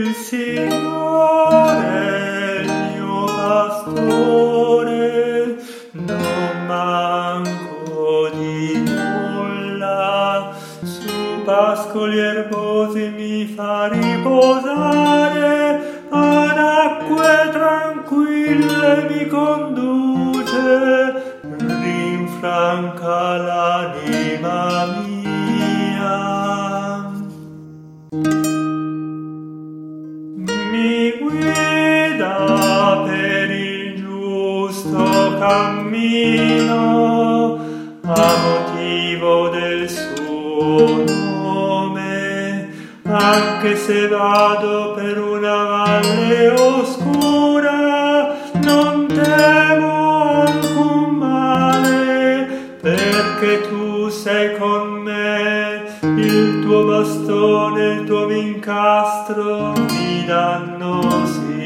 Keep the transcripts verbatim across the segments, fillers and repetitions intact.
Il Signore, il mio pastore, non manco di nulla. Su pascoli erbosi mi fa riposare, ad acque tranquille mi conduce, rinfranca l'anima mia. Mi guida per il giusto cammino a motivo del suo nome, anche se vado per una valle oscura non temo alcun male, perché tu sei con me, il tuo bastone, il tuo vincastro mi danno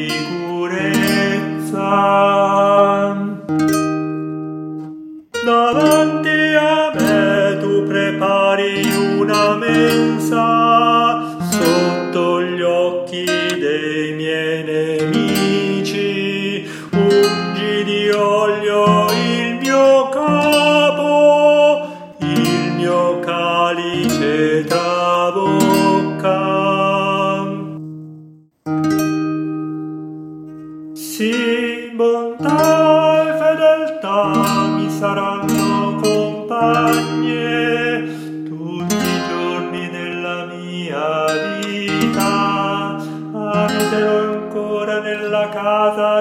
sicurezza. Davanti a me tu prepari una mensa sotto gli occhi dei miei nemici, ungi di olio il mio capo, il mio calice trabocca. Sì, bontà e fedeltà mi saranno compagne tutti i giorni della mia vita. Abiterò ancora nella casa